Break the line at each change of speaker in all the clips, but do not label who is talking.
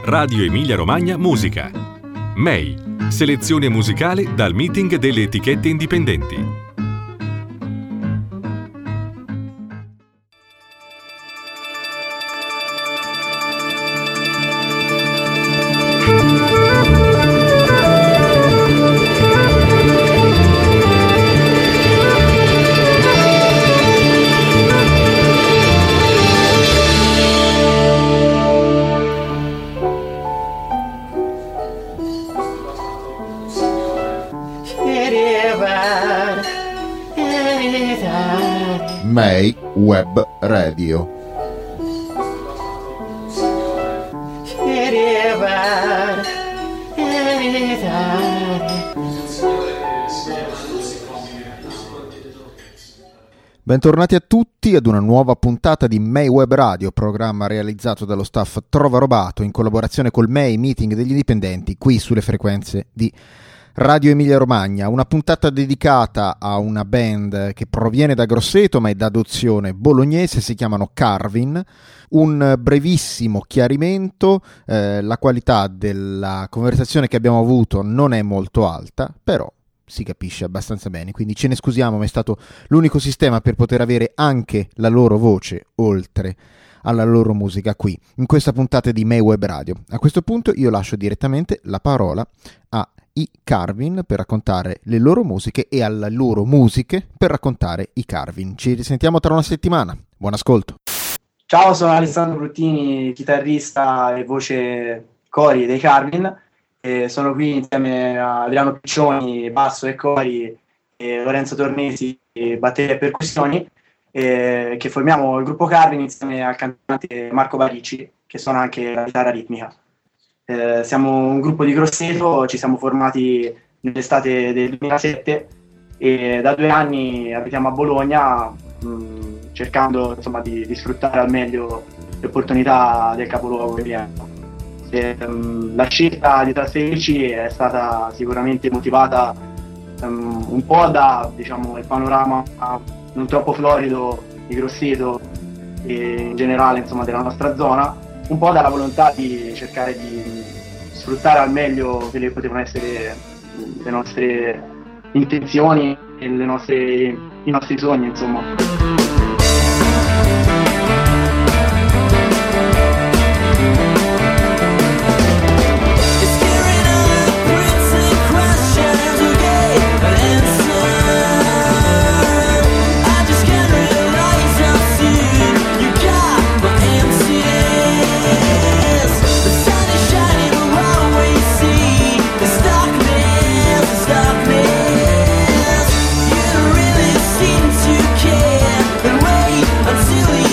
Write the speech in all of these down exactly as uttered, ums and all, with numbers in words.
Radio Emilia Romagna Musica. M E I, selezione musicale dal meeting delle etichette indipendenti.
M E I Web Radio. Bentornati a tutti ad una nuova puntata di M E I Web Radio, programma realizzato dallo staff Trova Robato in collaborazione col M E I Meeting degli Indipendenti qui sulle frequenze di Radio Emilia Romagna. Una puntata dedicata a una band che proviene da Grosseto ma è d'adozione bolognese, si chiamano Carvin. Un brevissimo chiarimento, eh, la qualità della conversazione che abbiamo avuto non è molto alta, però si capisce abbastanza bene, quindi ce ne scusiamo, ma è stato l'unico sistema per poter avere anche la loro voce oltre alla loro musica qui, in questa puntata di M E I Web Radio. A questo punto io lascio direttamente la parola a i Carvin per raccontare le loro musiche e alle loro musiche per raccontare i Carvin. Ci risentiamo tra una settimana. Buon ascolto.
Ciao, sono Alessandro Bruttini, chitarrista e voce cori dei Carvin. E sono qui insieme a Adriano Piccioni, basso e cori, e Lorenzo Tornesi, batteria e percussioni, e che formiamo il gruppo Carvin insieme al cantante Marco Barici, che suona anche la chitarra ritmica. Eh, siamo un gruppo di Grosseto, ci siamo formati nell'estate del duemilasette e da due anni abitiamo a Bologna, mh, cercando insomma di, di sfruttare al meglio le opportunità del capoluogo che viene. E, um, la scelta di trasferirci è stata sicuramente motivata um, un po' da, diciamo, il panorama non troppo florido di Grosseto e in generale insomma della nostra zona, un po' dalla volontà di cercare di sfruttare al meglio quelle che potevano essere le nostre intenzioni e le nostre, i nostri sogni, insomma.
Until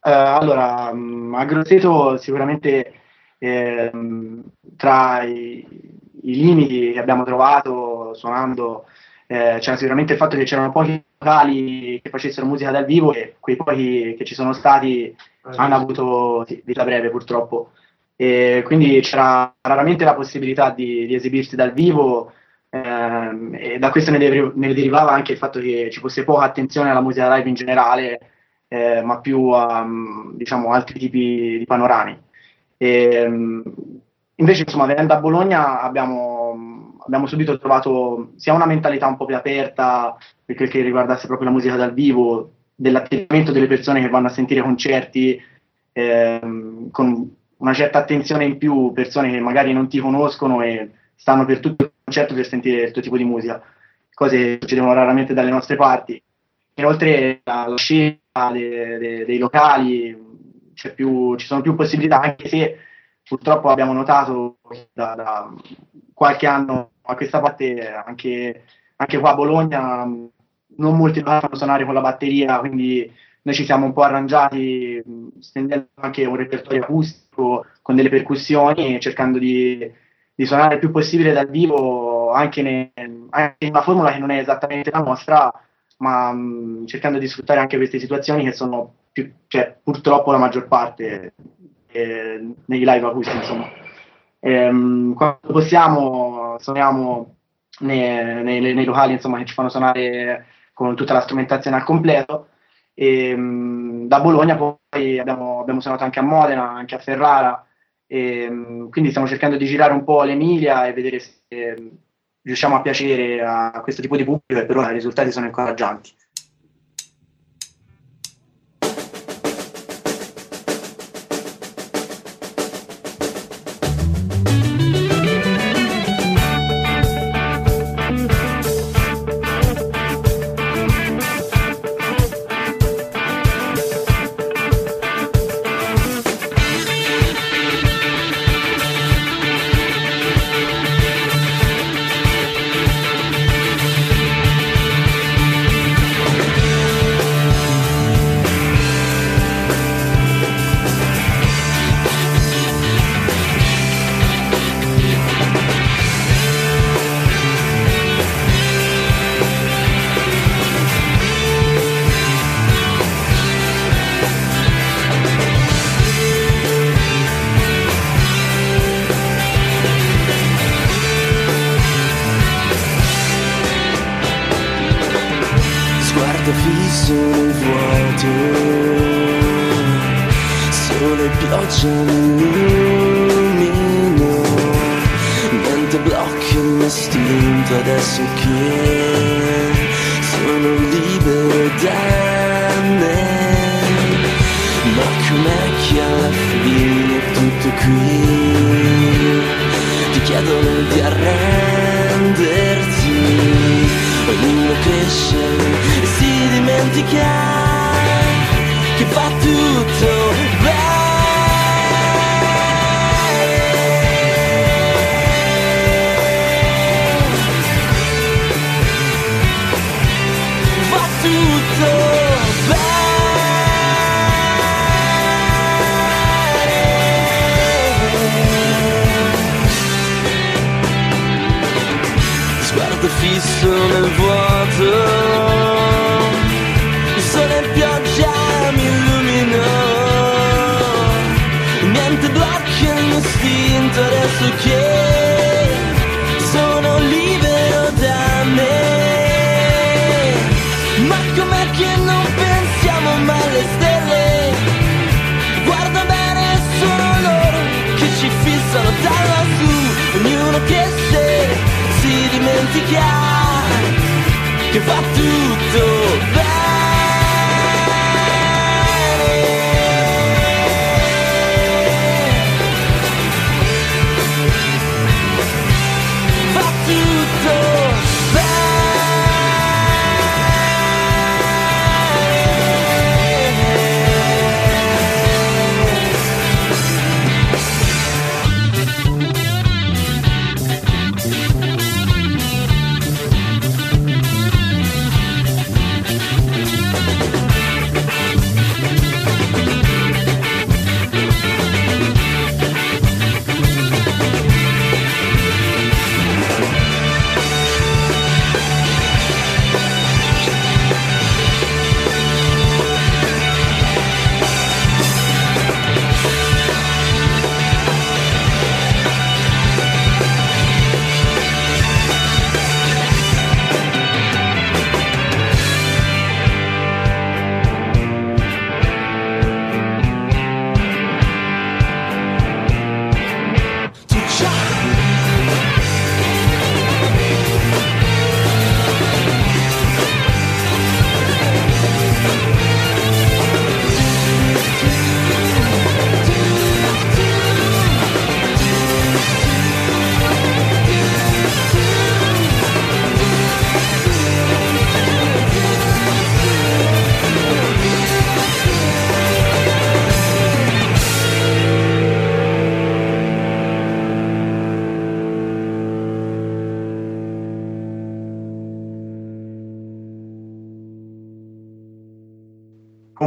Uh, allora, mh, a Grosseto sicuramente eh, tra i, i limiti che abbiamo trovato suonando eh, c'era sicuramente il fatto che c'erano pochi locali che facessero musica dal vivo e quei pochi che ci sono stati hanno avuto sì, vita breve purtroppo. E quindi c'era raramente la possibilità di, di esibirsi dal vivo ehm, e da questo ne, deriv- ne derivava anche il fatto che ci fosse poca attenzione alla musica live in generale, eh, ma più a diciamo, altri tipi di panorami. E, invece, insomma, venendo a Bologna abbiamo, abbiamo subito trovato sia una mentalità un po' più aperta per quel che riguardasse proprio la musica dal vivo, dell'atteggiamento delle persone che vanno a sentire concerti, ehm, con una certa attenzione in più, persone che magari non ti conoscono e stanno per tutto il concerto per sentire il tuo tipo di musica, cose che succedono raramente dalle nostre parti. Inoltre la, la scelta de, de, dei locali, c'è più, ci sono più possibilità, anche se purtroppo abbiamo notato da, da qualche anno a questa parte, anche, anche qua a Bologna, non molti locali fanno suonare con la batteria, quindi noi ci siamo un po' arrangiati stendendo anche un repertorio acustico con delle percussioni, cercando di, di suonare il più possibile dal vivo, anche, ne, anche in una formula che non è esattamente la nostra, ma mh, cercando di sfruttare anche queste situazioni che sono più, cioè, purtroppo la maggior parte eh, nei live acustici, insomma. Ehm, quando possiamo suoniamo nei, nei, nei locali, insomma, che ci fanno suonare con tutta la strumentazione al completo. E, mh, da Bologna poi abbiamo, abbiamo suonato anche a Modena, anche a Ferrara, e, mh, quindi stiamo cercando di girare un po' l'Emilia e vedere se eh, riusciamo a piacere a questo tipo di pubblico, e per ora i risultati sono incoraggianti.
Fisso nel vuoto, sole e pioggia mi illuminano, mentre blocchi il mio istinto adesso che sono libero da me. Ma com'è che alla fine è tutto qui? Ti chiedono di arrenderti, ognuno cresce e si dimentica che va tutto bene, va tutto bene. Sguardo fisso nel vuoto, il sole e pioggia mi illuminano, niente blocca il mio istinto adesso che sono libero da me. Ma com'è che non pensiamo mai alle stelle? Guarda bene, sono loro che ci fissano da lassù, ognuno che se si dimentica che va tutto bene. Va tutto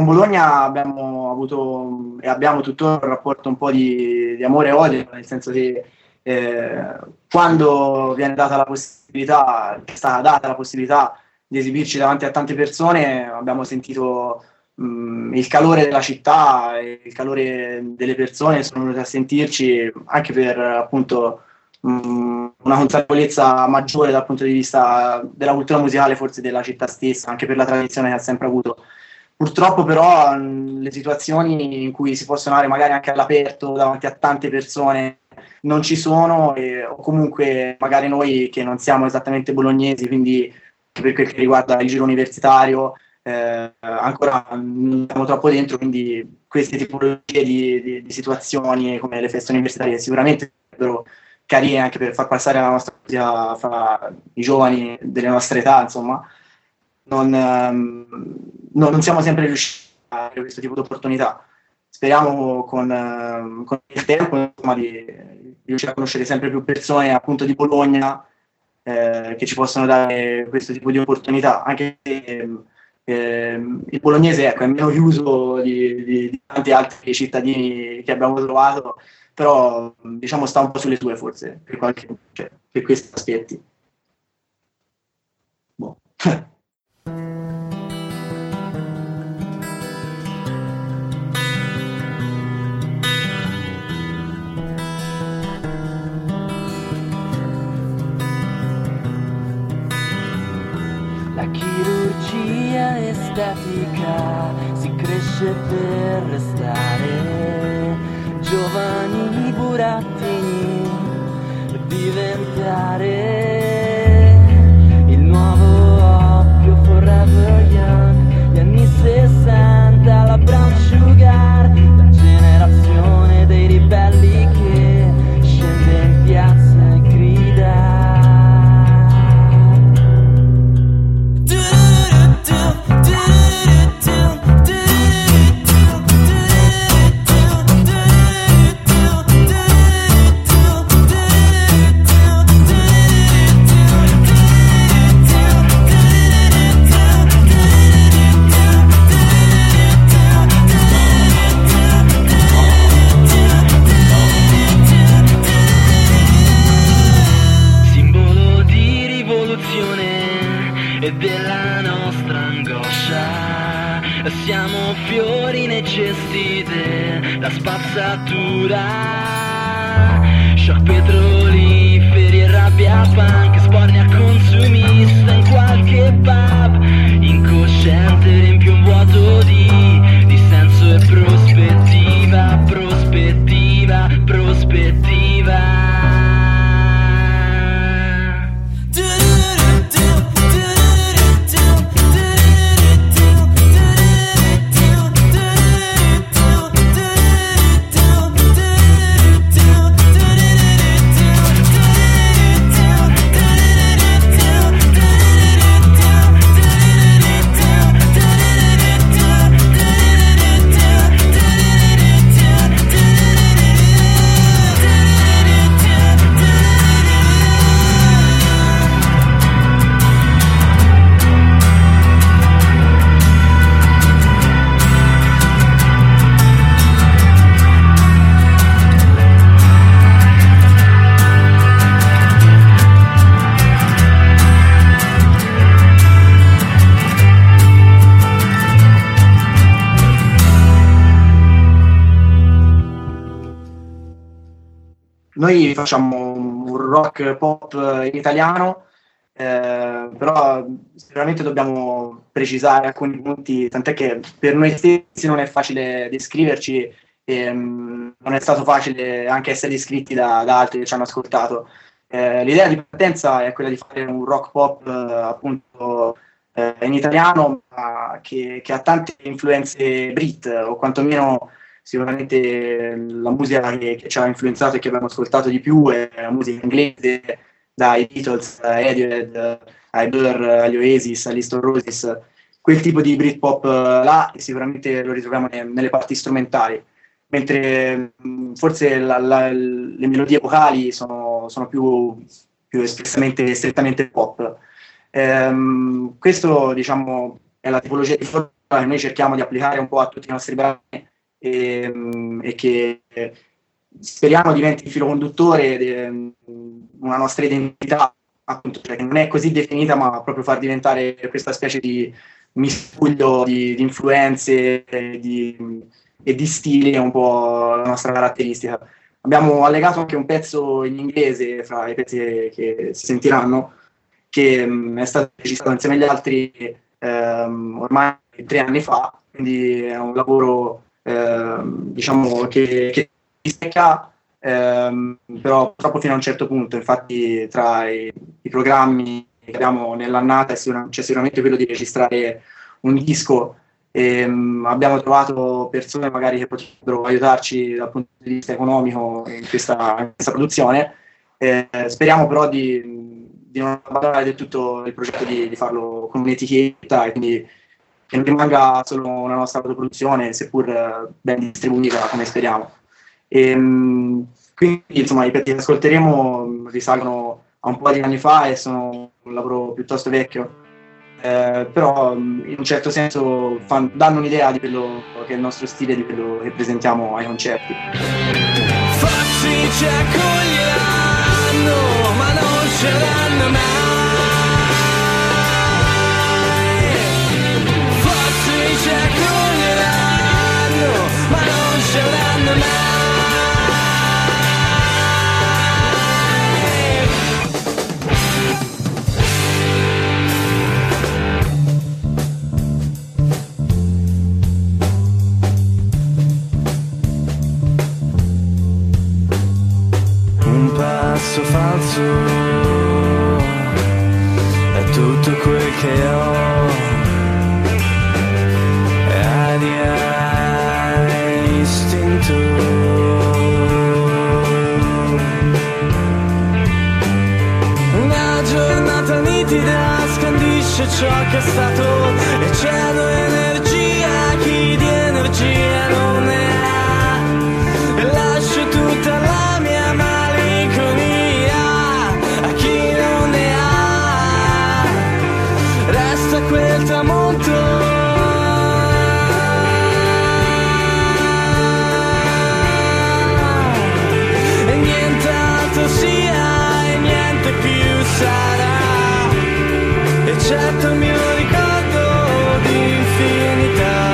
con Bologna abbiamo avuto e abbiamo tuttora un rapporto un po' di, di amore e odio, nel senso che eh, quando viene data la possibilità, è stata data la possibilità di esibirci davanti a tante persone, abbiamo sentito mh, il calore della città, il calore delle persone, sono venuti a sentirci anche per appunto mh, una consapevolezza maggiore dal punto di vista della cultura musicale, forse della città stessa, anche per la tradizione che ha sempre avuto. Purtroppo però mh, le situazioni in cui si può suonare magari anche all'aperto davanti a tante persone non ci sono, e, o comunque magari noi che non siamo esattamente bolognesi, quindi per quel che riguarda il giro universitario eh, ancora non siamo troppo dentro, quindi queste tipologie di, di, di situazioni come le feste universitarie sicuramente sarebbero carine anche per far passare la nostra musica fra i giovani delle nostre età, insomma. Non, um, non, non siamo sempre riusciti a avere questo tipo di opportunità. Speriamo con, uh, con il tempo insomma, di riuscire a conoscere sempre più persone appunto di Bologna eh, che ci possono dare questo tipo di opportunità, anche se eh, il bolognese ecco, è meno chiuso di, di, di tanti altri cittadini che abbiamo trovato, però diciamo sta un po' sulle sue forse per, qualche, cioè, per questi aspetti. Boh.
La chirurgia estetica si cresce per restare giovani burattini, per diventare il nuovo oppio forever young, gli anni sessanta, la brown sugar, la generazione dei ribelli che scende in piazza e grida. E della nostra angoscia siamo fiori nei cesti della spazzatura, shock petroliferi e rabbia punk, spornia consumista in qualche pub, incosciente riempie un vuoto di, di senso e prospettiva, prospettiva, prospettiva.
Noi facciamo un rock pop in italiano, eh, però sicuramente dobbiamo precisare alcuni punti, tant'è che per noi stessi non è facile descriverci e um, non è stato facile anche essere descritti da, da altri che ci hanno ascoltato. Eh, l'idea di partenza è quella di fare un rock pop eh, appunto eh, in italiano, ma che, che ha tante influenze Brit, o quantomeno sicuramente la musica che, che ci ha influenzato e che abbiamo ascoltato di più è la musica inglese, dai Beatles a Radiohead, ai Blur, agli Oasis, agli Stone Roses, quel tipo di Britpop là sicuramente lo ritroviamo ne, nelle parti strumentali, mentre mh, forse la, la, le melodie vocali sono, sono più, più espressamente strettamente pop. Ehm, questo diciamo è la tipologia di forma che noi cerchiamo di applicare un po' a tutti i nostri brani e, e che speriamo diventi il filo conduttore di una nostra identità, appunto, cioè che non è così definita, ma proprio far diventare questa specie di miscuglio di, di influenze e di, e di stili è un po' la nostra caratteristica. Abbiamo allegato anche un pezzo in inglese fra i pezzi che, che si sentiranno, che mh, è stato registrato insieme agli altri ehm, ormai tre anni fa, quindi è un lavoro ehm, diciamo che, che stecca, ehm, però purtroppo fino a un certo punto. Infatti tra i, i programmi che abbiamo nell'annata c'è sicuramente, sicuramente quello di registrare un disco. E, um, abbiamo trovato persone magari che potrebbero aiutarci dal punto di vista economico in questa, in questa produzione. Eh, speriamo però di, di non abbandonare del tutto il progetto di, di farlo con un'etichetta, e quindi che non rimanga solo una nostra autoproduzione, seppur ben distribuita come speriamo. E, um, quindi insomma i pezzi che ascolteremo risalgono a un po' di anni fa e sono un lavoro piuttosto vecchio. Eh, però in un certo senso fan, danno un'idea di quello che è il nostro stile, di quello che presentiamo ai concerti.
Forse ci accoglieranno, ma non sceglieranno mai. Forse ci accoglieranno, ma non sceglieranno mai. Passo falso è tutto quel che ho, e aria istinto. Una giornata nitida scandisce ciò che è stato, e cedo energia chi di energia non ne ha, e lascio tutta la mia malinconia a chi non ne ha. Resta quel tramonto e nient'altro sia e niente più sarà, eccetto il mio ricordo di infinità.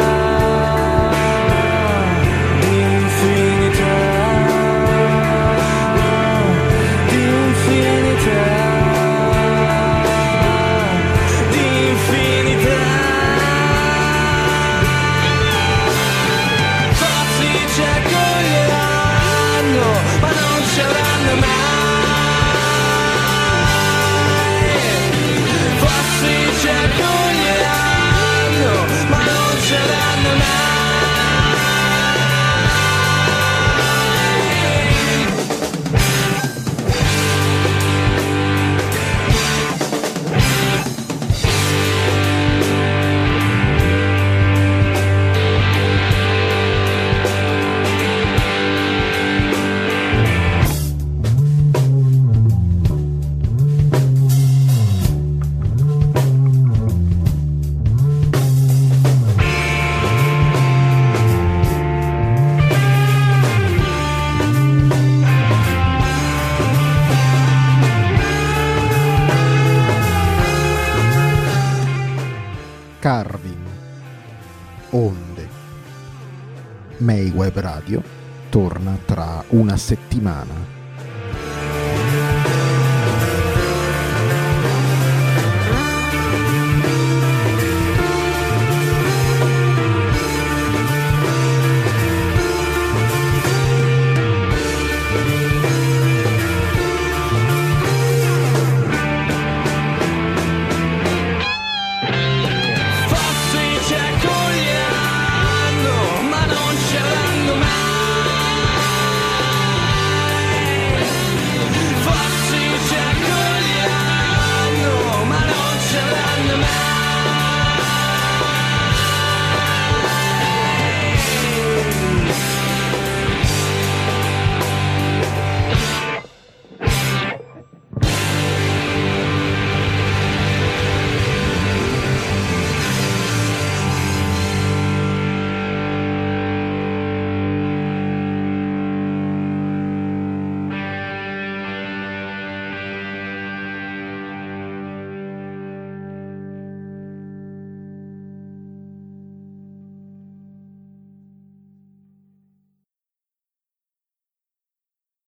Carvin, Onde. May Web Radio torna tra una settimana.